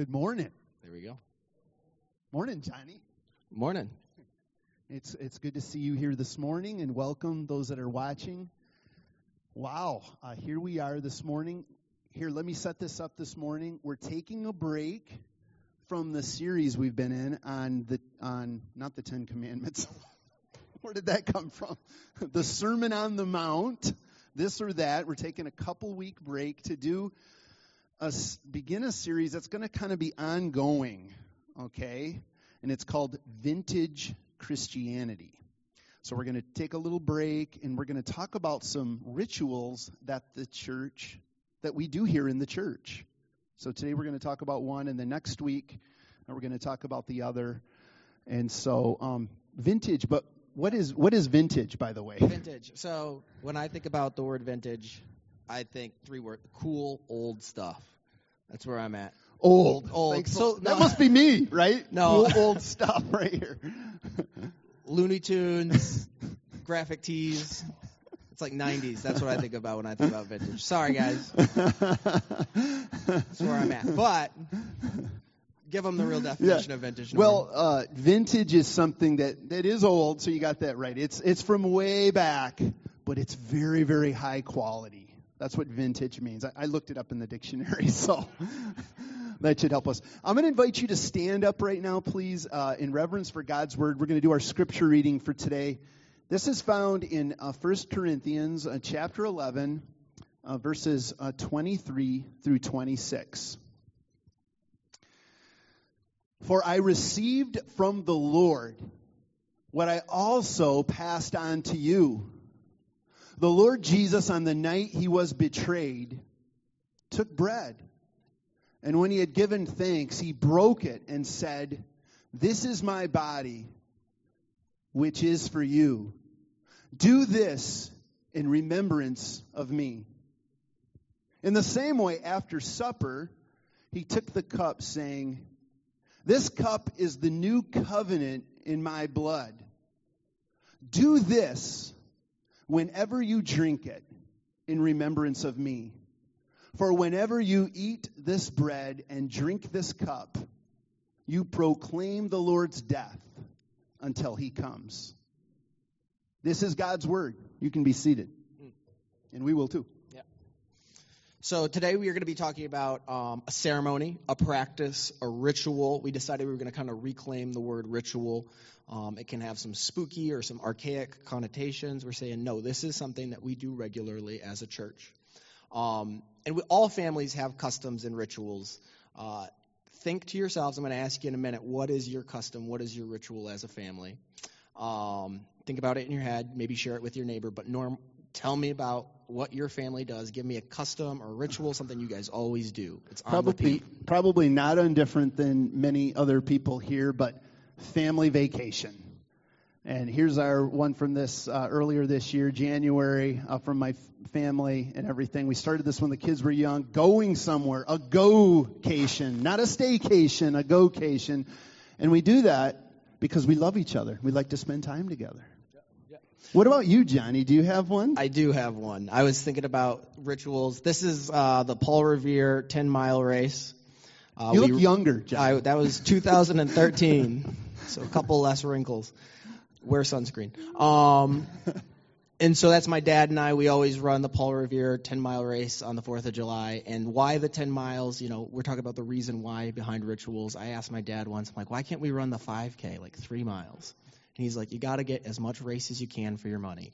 Good morning. There we go. Morning, Johnny. Morning. It's good to see you here this morning, and welcome those that are watching. Wow, here we are this morning. Here, let me set this up this morning. We're taking a break from the series we've been in on not the Ten Commandments. Where did that come from? The Sermon on the Mount, this or that. We're taking a couple-week break to begin a series that's going to kind of be ongoing, okay? And it's called Vintage Christianity. So we're going to take a little break, and we're going to talk about some rituals that we do here in the church. So today we're going to talk about one, and the next week we're going to talk about the other. And so vintage, but what is vintage, by the way? Vintage. So when I think about the word vintage, I think three words: cool, old stuff. That's where I'm at. Old. So that must be me, right? No. Cool, old stuff right here. Looney Tunes, graphic tees. It's like 90s. That's what I think about when I think about vintage. Sorry, guys. That's where I'm at. But give them the real definition of vintage. Well, vintage is something that is old, so you got that right. It's from way back, but it's very, very high quality. That's what vintage means. I looked it up in the dictionary, so that should help us. I'm going to invite you to stand up right now, please, in reverence for God's Word. We're going to do our scripture reading for today. This is found in 1 Corinthians chapter 11, verses 23 through 26. For I received from the Lord what I also passed on to you. The Lord Jesus, on the night he was betrayed, took bread. And when he had given thanks, he broke it and said, "This is my body, which is for you. Do this in remembrance of me." In the same way, after supper, he took the cup, saying, "This cup is the new covenant in my blood. Do this whenever you drink it in remembrance of me. For whenever you eat this bread and drink this cup, you proclaim the Lord's death until he comes." This is God's word. You can be seated. And we will too. Yeah. So today we are going to be talking about a ceremony, a practice, a ritual. We decided we were going to kind of reclaim the word ritual. It can have some spooky or some archaic connotations. We're saying, no, this is something that we do regularly as a church. And all families have customs and rituals. Think to yourselves, I'm going to ask you in a minute, what is your custom? What is your ritual as a family? Think about it in your head. Maybe share it with your neighbor. But Norm, tell me about what your family does. Give me a custom or ritual, something you guys always do. It's on repeat. Probably not undifferent than many other people here, but family vacation. And here's our one from this earlier this year, January, from my family and everything. We started this when the kids were young, going somewhere, a go-cation, not a staycation, a go-cation. And we do that because we love each other. We like to spend time together. Yeah. What about you, Johnny? Do you have one? I do have one. I was thinking about rituals. This is the Paul Revere 10-mile race. You look younger, Johnny. That was 2013, so a couple less wrinkles. Wear sunscreen. And so that's my dad and I. We always run the Paul Revere 10-mile race on the 4th of July. And why the 10 miles? We're talking about the reason why behind rituals. I asked my dad once, I'm like, why can't we run the 5K, like 3 miles? And he's like, you got to get as much race as you can for your money.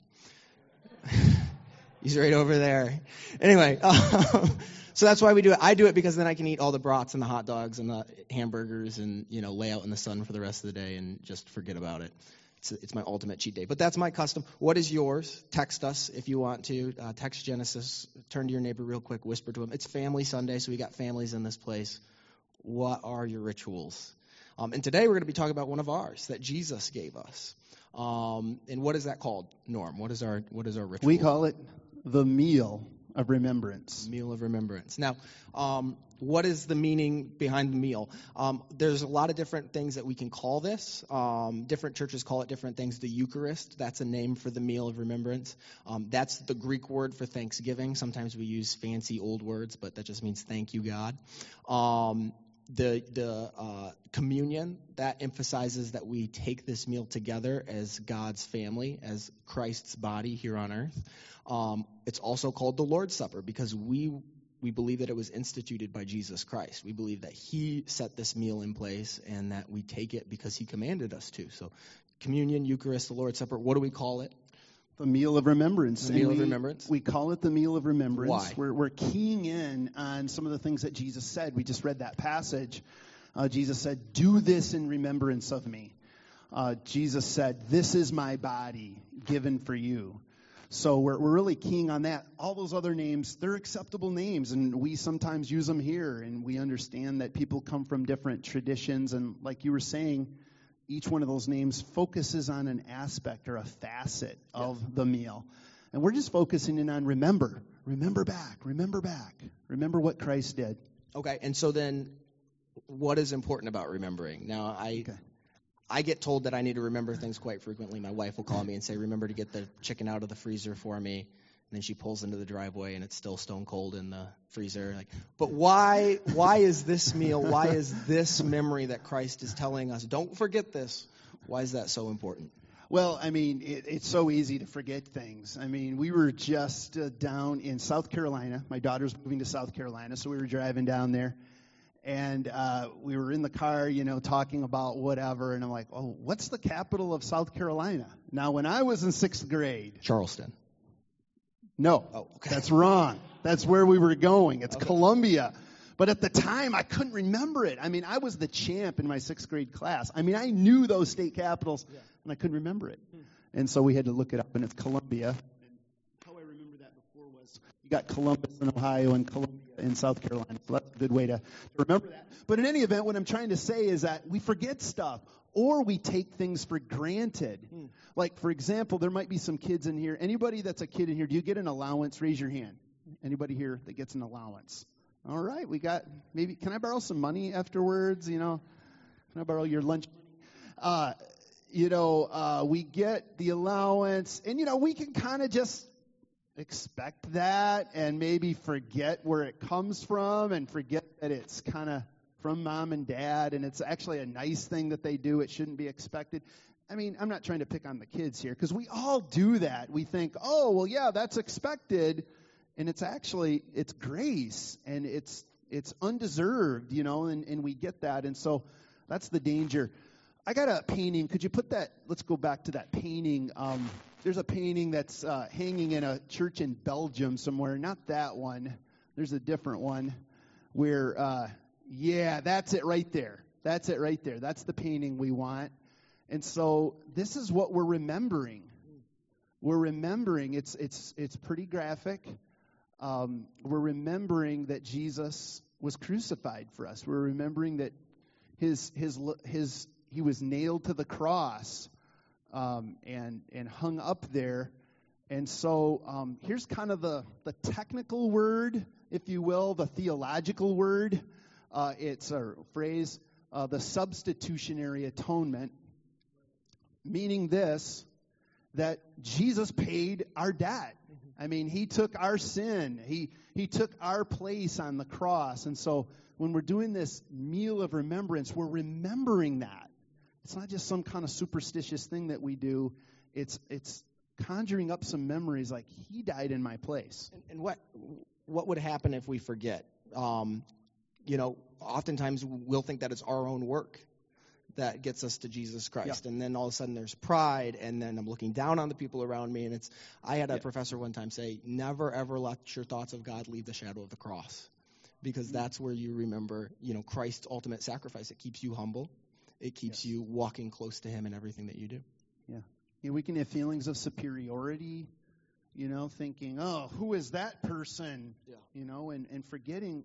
He's right over there. Anyway, so that's why we do it. I do it because then I can eat all the brats and the hot dogs and the hamburgers and, lay out in the sun for the rest of the day and just forget about it. It's my ultimate cheat day. But that's my custom. What is yours? Text us if you want to. Text Genesis. Turn to your neighbor real quick. Whisper to him. It's Family Sunday, so we got families in this place. What are your rituals? And today we're going to be talking about one of ours that Jesus gave us. And what is that called, Norm? What is our ritual? We call it the meal of remembrance. Meal of remembrance. Now, what is the meaning behind the meal? There's a lot of different things that we can call this. Different churches call it different things. The Eucharist, that's a name for the meal of remembrance. That's the Greek word for Thanksgiving. Sometimes we use fancy old words, but that just means thank you, God. The communion, that emphasizes that we take this meal together as God's family, as Christ's body here on earth. It's also called the Lord's Supper because we believe that it was instituted by Jesus Christ. We believe that he set this meal in place and that we take it because he commanded us to. So communion, Eucharist, the Lord's Supper, what do we call it? The meal of remembrance. The meal of remembrance. We call it the meal of remembrance. Why? We're keying in on some of the things that Jesus said. We just read that passage. Jesus said, "Do this in remembrance of me." Jesus said, "This is my body given for you." So we're really keying on that. All those other names, they're acceptable names, and we sometimes use them here, and we understand that people come from different traditions, and like you were saying, each one of those names focuses on an aspect or a facet of the meal. And we're just focusing in on remember back, remember what Christ did. Okay, and so then what is important about remembering? Now, I get told that I need to remember things quite frequently. My wife will call me and say, "Remember to get the chicken out of the freezer for me." And then she pulls into the driveway and it's still stone cold in the freezer. Like, but why is this meal, why is this memory that Christ is telling us, don't forget this, why is that so important? Well, I mean, it's so easy to forget things. I mean, we were just down in South Carolina. My daughter's moving to South Carolina, so we were driving down there. And we were in the car, talking about whatever. And I'm like, "Oh, what's the capital of South Carolina?" Now, when I was in 6th grade. Charleston. No, That's wrong. That's where we were going. It's Columbia. But at the time, I couldn't remember it. I mean, I was the champ in my 6th grade class. I mean, I knew those state capitals, and I couldn't remember it. And so we had to look it up, and it's Columbia. And how I remember that before was you got Columbus in Ohio and Columbia in South Carolina. So that's a good way to remember that. But in any event, what I'm trying to say is that we forget stuff. Or we take things for granted. Like, for example, there might be some kids in here. Anybody that's a kid in here, do you get an allowance? Raise your hand. Anybody here that gets an allowance? All right, we got, maybe, can I borrow some money afterwards? Can I borrow your lunch money? We get the allowance. And, we can kind of just expect that and maybe forget where it comes from and forget that it's kind of from mom and dad, and it's actually a nice thing that they do. It shouldn't be expected. I mean, I'm not trying to pick on the kids here, because we all do that. We think, oh, well, yeah, that's expected, and it's grace, and it's undeserved, and we get that, and so that's the danger. I got a painting. Could you put that, let's go back to that painting. There's a painting that's hanging in a church in Belgium somewhere, not that one. There's a different one where... yeah, that's it right there. That's the painting we want. And so this is what we're remembering. We're remembering, it's pretty graphic. We're remembering that Jesus was crucified for us. We're remembering that he was nailed to the cross and hung up there. And so here's kind of the technical word, if you will, the theological word. It's a phrase, the substitutionary atonement, meaning this, that Jesus paid our debt. I mean, he took our sin. He took our place on the cross. And so when we're doing this meal of remembrance, we're remembering that. It's not just some kind of superstitious thing that we do. It's conjuring up some memories like he died in my place. And what would happen if we forget? Oftentimes we'll think that it's our own work that gets us to Jesus Christ. Yeah. And then all of a sudden there's pride, and then I'm looking down on the people around me. And I had a professor one time say, never ever let your thoughts of God leave the shadow of the cross, because that's where you remember, Christ's ultimate sacrifice. It keeps you humble. It keeps you walking close to him in everything that you do. Yeah. We can have feelings of superiority, thinking, oh, who is that person? Yeah. And forgetting,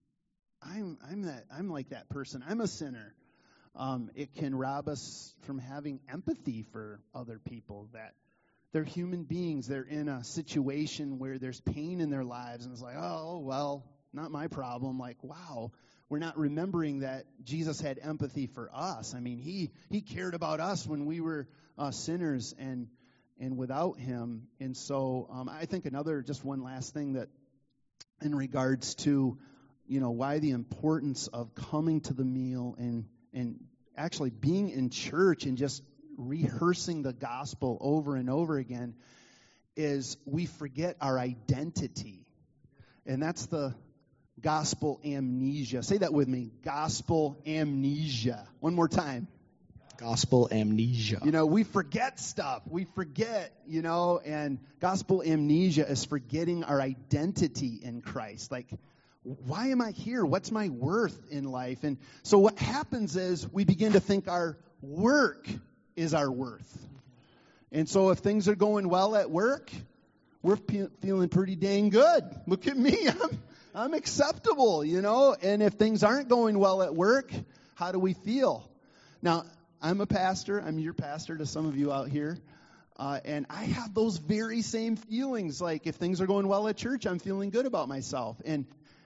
I'm like that person. I'm a sinner. It can rob us from having empathy for other people, that they're human beings. They're in a situation where there's pain in their lives, and it's like, oh, well, not my problem. Like, wow, we're not remembering that Jesus had empathy for us. I mean, he cared about us when we were sinners and without him. And so I think just one last thing that in regards to why the importance of coming to the meal and actually being in church and just rehearsing the gospel over and over again is we forget our identity. And that's the gospel amnesia. Say that with me. Gospel amnesia. One more time. Gospel amnesia. We forget stuff. We forget, and gospel amnesia is forgetting our identity in Christ. Like, why am I here? What's my worth in life? And so what happens is we begin to think our work is our worth. And so if things are going well at work, we're feeling pretty dang good. Look at me. I'm acceptable, And if things aren't going well at work, how do we feel? Now, I'm a pastor. I'm your pastor to some of you out here. And I have those very same feelings. Like if things are going well at church, I'm feeling good about myself. And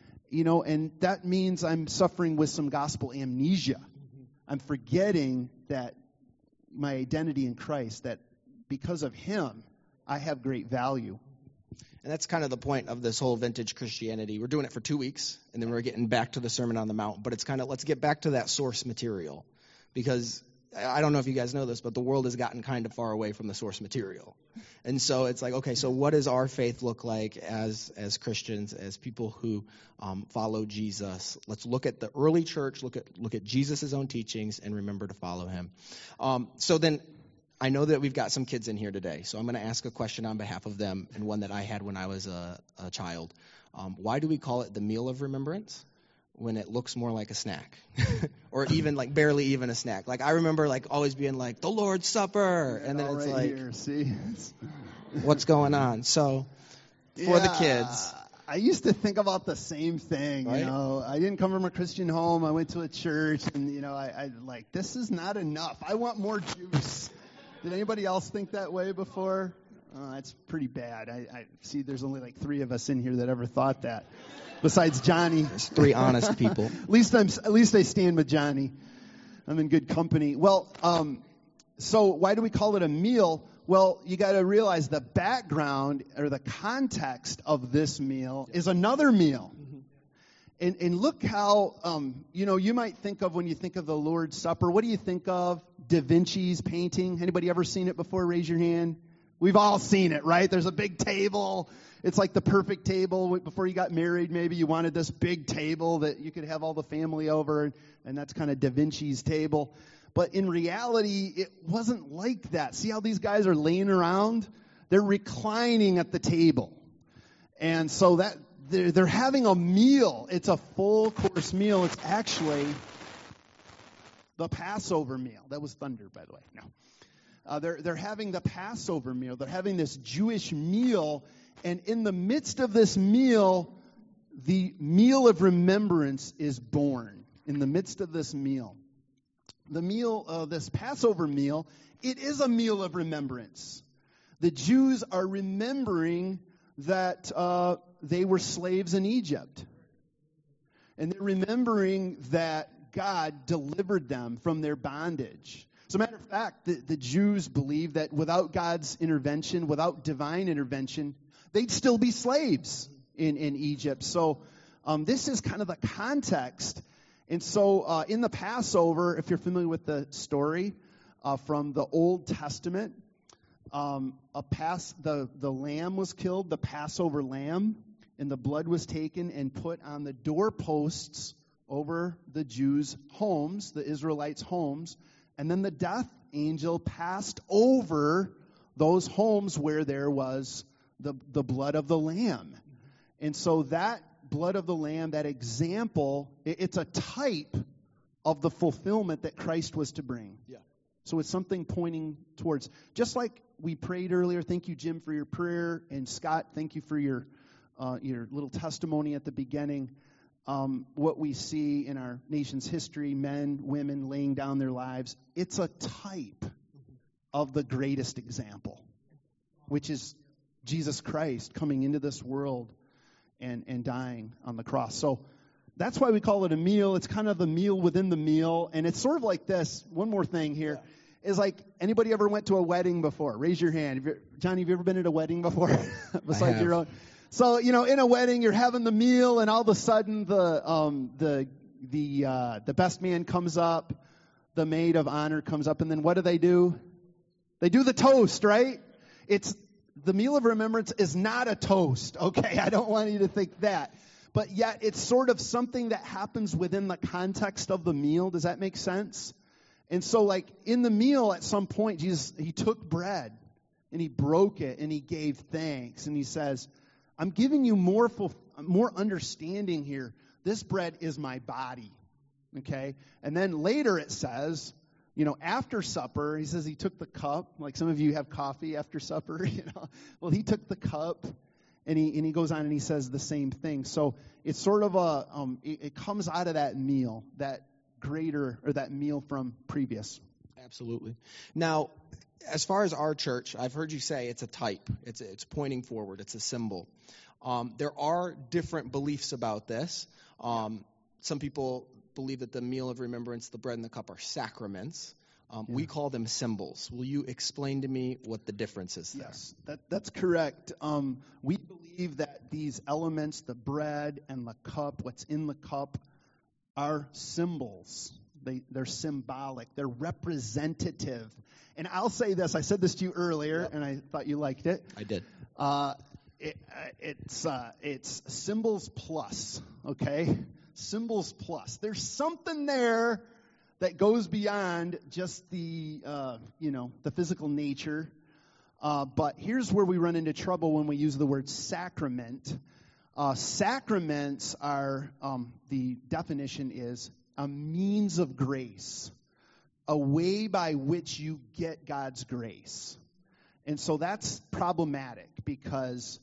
that means I'm suffering with some gospel amnesia. I'm forgetting that my identity in Christ, that because of Him, I have great value. And that's kind of the point of this whole vintage Christianity. We're doing it for 2 weeks, and then we're getting back to the Sermon on the Mount. But it's kind of, let's get back to that source material. Because I don't know if you guys know this, but the world has gotten kind of far away from the source material. And so it's like, okay, so what does our faith look like as Christians, as people who follow Jesus? Let's look at the early church, look at Jesus' own teachings, and remember to follow Him. So then I know that we've got some kids in here today, so I'm going to ask a question on behalf of them, and one that I had when I was a child. Why do we call it the meal of remembrance when it looks more like a snack? Or even like barely even a snack. Like I remember like always being like, the Lord's Supper, and then it's like, here, see? What's going on? So for the kids. I used to think about the same thing, right? I didn't come from a Christian home. I went to a church, and, I like, this is not enough. I want more juice. Did anybody else think that way before? That's pretty bad. I see there's only like 3 of us in here that ever thought that, besides Johnny. There's 3 honest people. At least I stand with Johnny. I'm in good company. Well, so why do we call it a meal? Well, you got to realize the background or the context of this meal is another meal. And look how, you might think of when you think of the Lord's Supper, what do you think of? Da Vinci's painting. Anybody ever seen it before? Raise your hand. We've all seen it, right? There's a big table. It's like the perfect table. Before you got married, maybe you wanted this big table that you could have all the family over, and that's kind of Da Vinci's table. But in reality, it wasn't like that. See how these guys are laying around? They're reclining at the table. And so that they're having a meal. It's a full course meal. It's actually the Passover meal. That was thunder, by the way. No. They're having the Passover meal. They're having this Jewish meal. And in the midst of this meal, the meal of remembrance is born. In the midst of this meal. The meal, this Passover meal, it is a meal of remembrance. The Jews are remembering that they were slaves in Egypt. And they're remembering that God delivered them from their bondage. As a matter of fact, the Jews believed that without God's intervention, without divine intervention, they'd still be slaves in Egypt. So this is kind of the context. And so in the Passover, if you're familiar with the story from the Old Testament, the lamb was killed, the Passover lamb, and the blood was taken and put on the doorposts over the Jews' homes, the Israelites' homes, and then the death angel passed over those homes where there was the blood of the lamb. And so that blood of the lamb, that example, it's a type of the fulfillment that Christ was to bring. Yeah. So it's something pointing towards, just like we prayed earlier. Thank you, Jim, for your prayer, and Scott, thank you for your little testimony at the beginning. What we see in our nation's history, men, women laying down their lives, it's a type of the greatest example, which is Jesus Christ coming into this world and dying on the cross. So that's why we call it a meal. It's kind of the meal within the meal. And it's sort of like this. One more thing here is like, anybody ever went to a wedding before? Raise your hand. Johnny, have you ever been at a wedding before? Besides your own? So, in a wedding, you're having the meal, and all of a sudden the best man comes up, the maid of honor comes up, and then what do? They do the toast, right? The meal of remembrance is not a toast, okay? I don't want you to think that. But yet it's sort of something that happens within the context of the meal. Does that make sense? And so, like, in the meal at some point, Jesus, he took bread and he broke it and he gave thanks. And he says, I'm giving you more understanding here. This bread is my body, okay? And then later it says, after supper, he says he took the cup. Like some of you have coffee after supper, Well, he took the cup. And he goes on and he says the same thing. So it's sort of it comes out of that meal, that meal from previous. Absolutely. Now, as far as our church, I've heard you say it's a type. It's pointing forward. It's a symbol. There are different beliefs about this. Some people believe that the meal of remembrance, the bread and the cup, are sacraments. We call them symbols. Will you explain to me what the difference is there? Yes, that's correct. We believe that these elements, the bread and the cup, what's in the cup, are symbols. They're symbolic. They're representative. And I'll say this. I said this to you earlier, and I thought you liked it. I did. It's symbols plus, okay? Symbols plus. There's something there that goes beyond just the physical nature. But here's where we run into trouble when we use the word sacrament. Sacraments are, the definition is a means of grace, a way by which you get God's grace. And so that's problematic because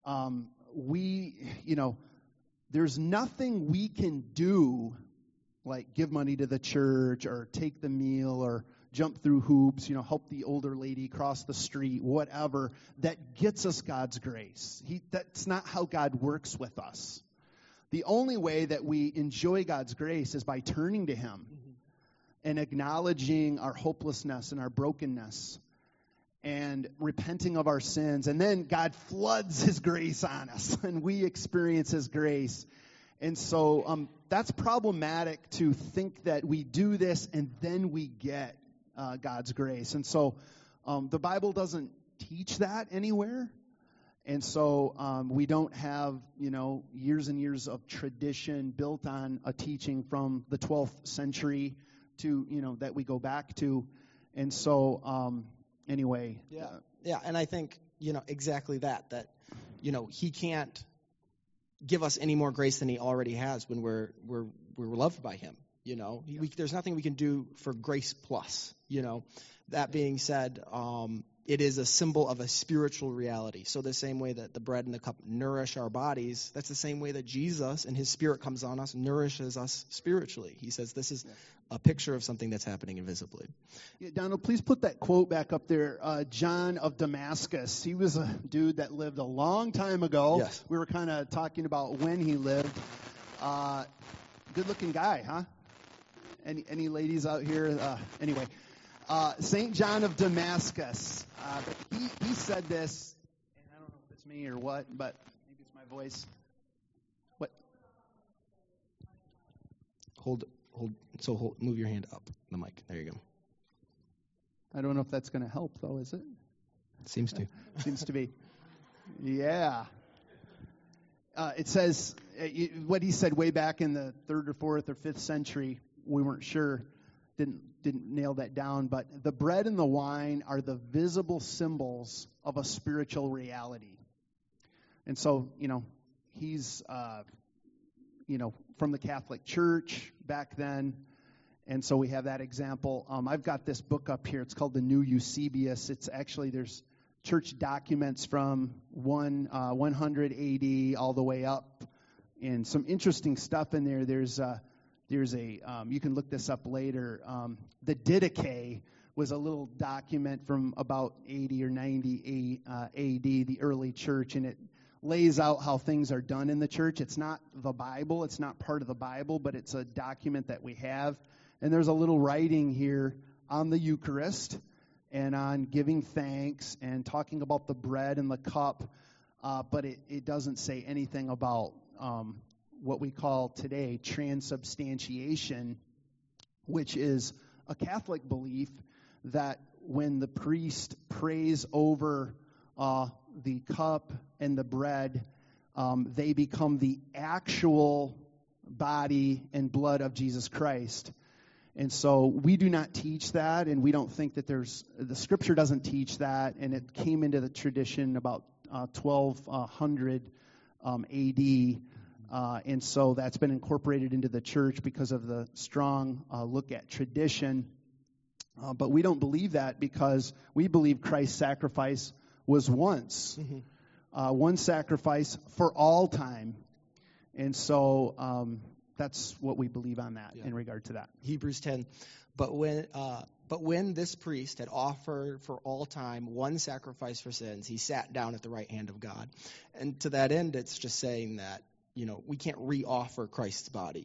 there's nothing we can do like give money to the church or take the meal or jump through hoops, help the older lady cross the street, whatever, that gets us God's grace. That's not how God works with us. The only way that we enjoy God's grace is by turning to Him and acknowledging our hopelessness and our brokenness and repenting of our sins. And then God floods His grace on us and we experience His grace. And so that's problematic to think that we do this and then we get God's grace. And so the Bible doesn't teach that anywhere. And so we don't have, years and years of tradition built on a teaching from the 12th century to, that we go back to. And so anyway. Yeah, and I think, exactly that He can't give us any more grace than He already has when we're loved by Him. There's nothing we can do for grace plus. That being said, it is a symbol of a spiritual reality. So the same way that the bread and the cup nourish our bodies, that's the same way that Jesus and His Spirit comes on us, nourishes us spiritually. He says this is a picture of something that's happening invisibly. Yeah, Donald, please put that quote back up there. John of Damascus. He was a dude that lived a long time ago. Yes. We were kind of talking about when he lived. Good-looking guy, huh? Any ladies out here? Anyway, St. John of Damascus. But he said this, and I don't know if it's me or what, but maybe it's my voice. What? Move your hand up, the mic. There you go. I don't know if that's going to help, though, is it? It seems to. Seems to be. Yeah. It says, what he said way back in the 3rd or 4th or 5th century, we weren't sure, didn't nail that down, but the bread and the wine are the visible symbols of a spiritual reality. And so, he's, from the Catholic Church back then, and so we have that example. I've got this book up here. It's called the New Eusebius. It's actually, there's church documents from 100 AD all the way up, and some interesting stuff in there. There's a you can look this up later. The Didache was a little document from about 80 or 90 AD, the early church, and it lays out how things are done in the church. It's not the Bible. It's not part of the Bible, but it's a document that we have. And there's a little writing here on the Eucharist and on giving thanks and talking about the bread and the cup. but it doesn't say anything about what we call today transubstantiation, which is a Catholic belief that when the priest prays over the cup and the bread, they become the actual body and blood of Jesus Christ. And so we do not teach that, and we don't think that the Scripture doesn't teach that, and it came into the tradition about 1200 A.D., and so that's been incorporated into the church because of the strong look at tradition. But we don't believe that because we believe Christ's sacrifice was once, one sacrifice for all time. And so that's what we believe on that in regard to that. Hebrews 10. But when this priest had offered for all time one sacrifice for sins, he sat down at the right hand of God. And to that end, it's just saying that, we can't re-offer Christ's body.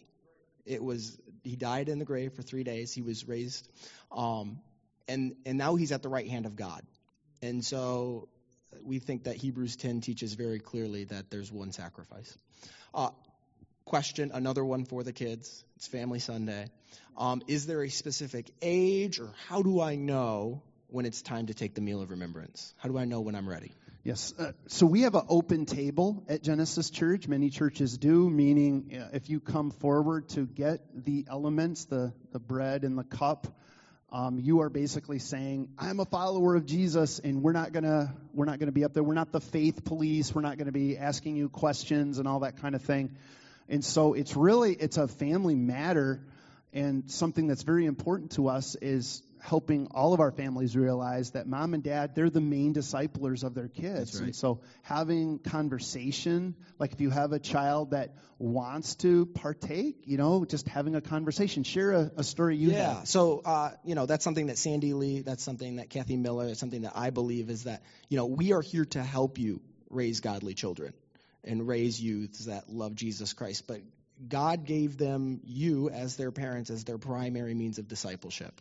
He died in the grave for 3 days. He was raised. And now he's at the right hand of God. And so we think that Hebrews 10 teaches very clearly that there's one sacrifice. Question, another one for the kids. It's Family Sunday. Is there a specific age, or how do I know when it's time to take the meal of remembrance? How do I know when I'm ready? Yes. So we have an open table at Genesis Church. Many churches do, meaning if you come forward to get the elements, the bread and the cup, you are basically saying, I'm a follower of Jesus, and we're not gonna be up there. We're not the faith police. We're not going to be asking you questions and all that kind of thing. And so it's a family matter, and something that's very important to us is helping all of our families realize that mom and dad, they're the main disciplers of their kids. That's right. And so having conversation, like if you have a child that wants to partake, just having a conversation, share a story you have. Yeah, so, that's something that Sandy Lee, that's something that Kathy Miller, it's something that I believe is that, we are here to help you raise godly children and raise youths that love Jesus Christ. But God gave them you as their parents, as their primary means of discipleship.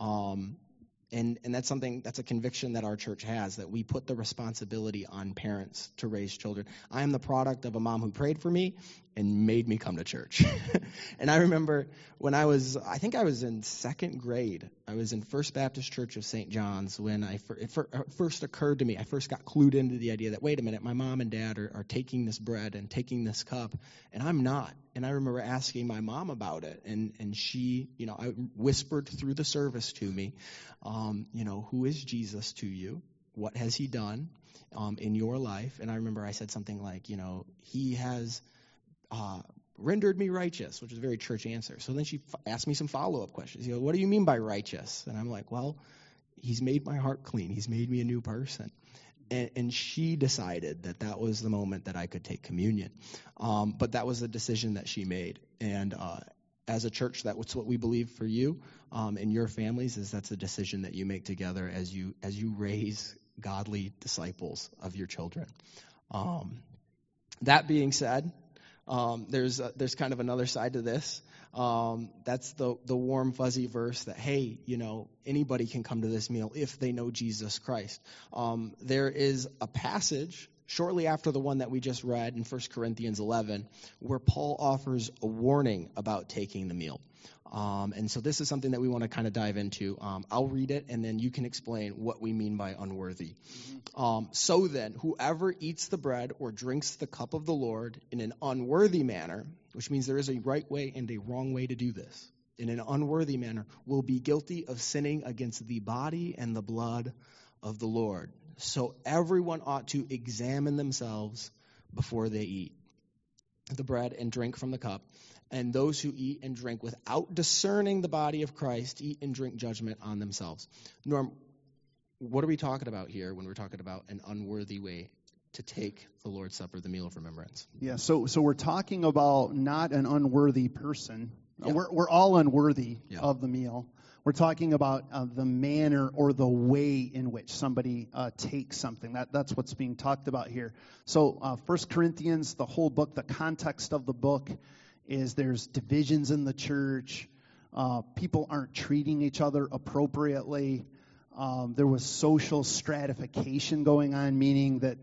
And that's a conviction that our church has, that we put the responsibility on parents to raise children. I am the product of a mom who prayed for me and made me come to church. And I remember when I was in second grade, I was in First Baptist Church of St. John's when it first occurred to me, I first got clued into the idea that, wait a minute, my mom and dad are taking this bread and taking this cup, and I'm not. And I remember asking my mom about it, and she, I whispered through the service to me, who is Jesus to you? What has he done in your life? And I remember I said something like, he has rendered me righteous, which is a very church answer. So then she asked me some follow-up questions. What do you mean by righteous? And I'm like, well, he's made my heart clean. He's made me a new person. And she decided that was the moment that I could take communion. But that was a decision that she made. And as a church, that's what we believe for you and your families, is that's a decision that you make together as you raise godly disciples of your children. That being said, there's kind of another side to this. That's the warm, fuzzy verse that, hey, anybody can come to this meal if they know Jesus Christ. There is a passage shortly after the one that we just read in 1 Corinthians 11 where Paul offers a warning about taking the meal. And so this is something that we want to kind of dive into. I'll read it, and then you can explain what we mean by unworthy. So then, whoever eats the bread or drinks the cup of the Lord in an unworthy manner, which means there is a right way and a wrong way to do this, in an unworthy manner, will be guilty of sinning against the body and the blood of the Lord. So everyone ought to examine themselves before they eat the bread and drink from the cup. And those who eat and drink without discerning the body of Christ eat and drink judgment on themselves. Norm, what are we talking about here when we're talking about an unworthy way to take the Lord's Supper, the meal of remembrance? Yeah, so we're talking about not an unworthy person. Yeah. We're all unworthy of the meal. We're talking about the manner or the way in which somebody takes something. That's what's being talked about here. So 1 Corinthians, the whole book, the context of the book is there's divisions in the church. People aren't treating each other appropriately. There was social stratification going on, meaning that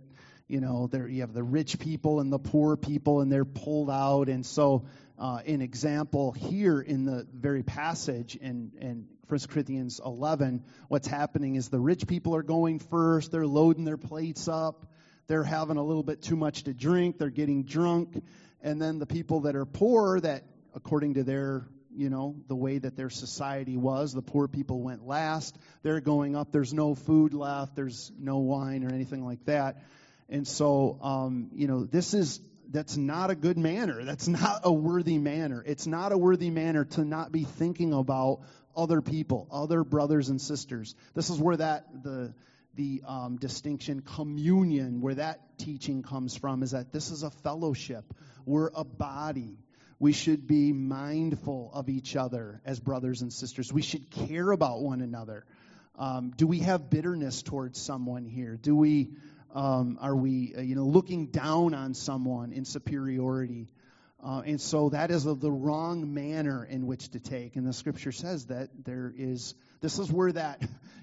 There you have the rich people and the poor people, and they're pulled out. And so, an example here in the very passage in 1 Corinthians 11, what's happening is the rich people are going first. They're loading their plates up. They're having a little bit too much to drink. They're getting drunk. And then the people that are poor, that according to their, the way that their society was, the poor people went last. They're going up. There's no food left. There's no wine or anything like that. And so, that's not a good manner. That's not a worthy manner. It's not a worthy manner to not be thinking about other people, other brothers and sisters. This is where the distinction, communion, where that teaching comes from, is that this is a fellowship. We're a body. We should be mindful of each other as brothers and sisters. We should care about one another. Do we have bitterness towards someone here? Are we looking down on someone in superiority? And so that is the wrong manner in which to take. And the Scripture says that this is where that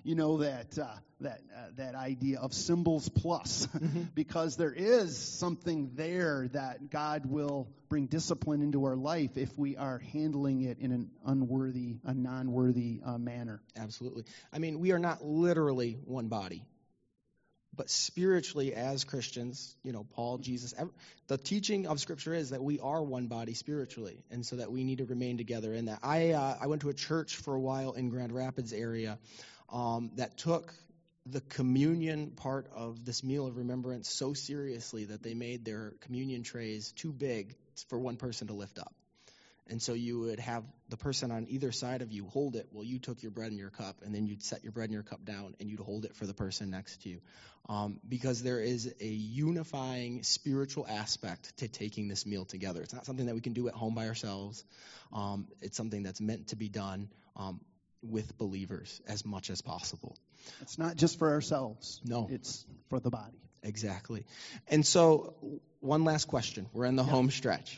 idea of symbols plus, because there is something there that God will bring discipline into our life if we are handling it in a non-worthy manner. Absolutely. I mean, we are not literally one body. But spiritually, as Christians, Paul, Jesus, the teaching of Scripture is that we are one body spiritually, and so that we need to remain together in that. I went to a church for a while in Grand Rapids area that took the communion part of this meal of remembrance so seriously that they made their communion trays too big for one person to lift up. And so you would have the person on either side of you hold it while you took your bread and your cup, and then you'd set your bread and your cup down, and you'd hold it for the person next to you. Because there is a unifying spiritual aspect to taking this meal together. It's not something that we can do at home by ourselves. It's something that's meant to be done with believers as much as possible. It's not just for ourselves. No. It's for the body. Exactly. And so one last question. We're in the home stretch.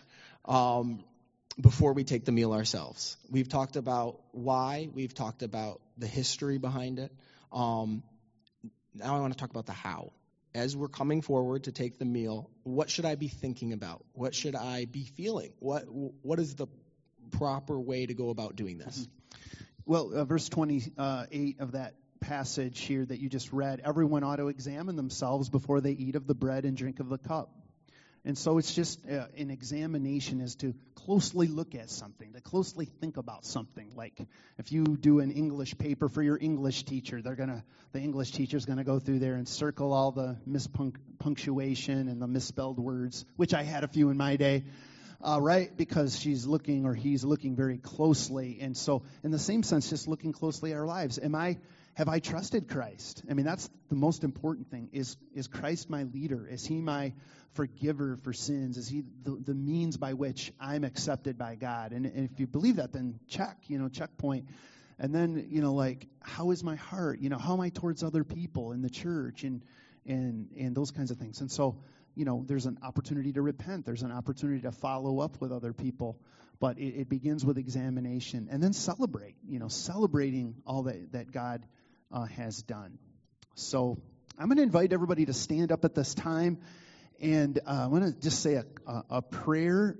Before we take the meal ourselves. We've talked about why. We've talked about the history behind it. Now I want to talk about the how. As we're coming forward to take the meal, what should I be thinking about? What should I be feeling? What is the proper way to go about doing this? Well, verse 28 of that passage here that you just read, everyone ought to examine themselves before they eat of the bread and drink of the cup. And so it's just an examination is to closely look at something, to closely think about something. Like if you do an English paper for your English teacher, the English teacher's going to go through there and circle all the punctuation and the misspelled words, which I had a few in my day, right? Because she's looking or he's looking very closely. And so in the same sense, just looking closely at our lives. Have I trusted Christ? I mean, that's the most important thing. Is Christ my leader? Is he my forgiver for sins? Is he the means by which I'm accepted by God? And if you believe that, then checkpoint. And then, how is my heart? How am I towards other people in the church and those kinds of things? And so, there's an opportunity to repent. There's an opportunity to follow up with other people. But it begins with examination and then celebrating all that God has done. So I'm going to invite everybody to stand up at this time, and I want to just say a prayer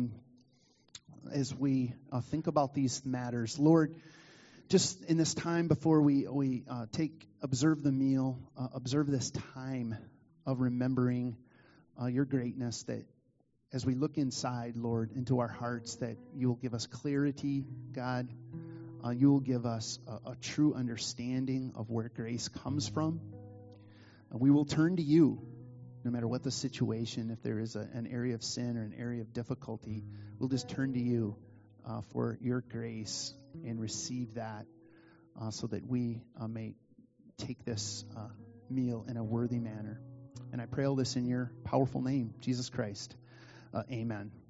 as we think about these matters. Lord, just in this time before we observe the meal, observe this time of remembering your greatness, that as we look inside, Lord, into our hearts, that you will give us clarity, God. You will give us a true understanding of where grace comes from. We will turn to you, no matter what the situation. If there is an area of sin or an area of difficulty, we'll just turn to you for your grace and receive that so that we may take this meal in a worthy manner. And I pray all this in your powerful name, Jesus Christ. Amen.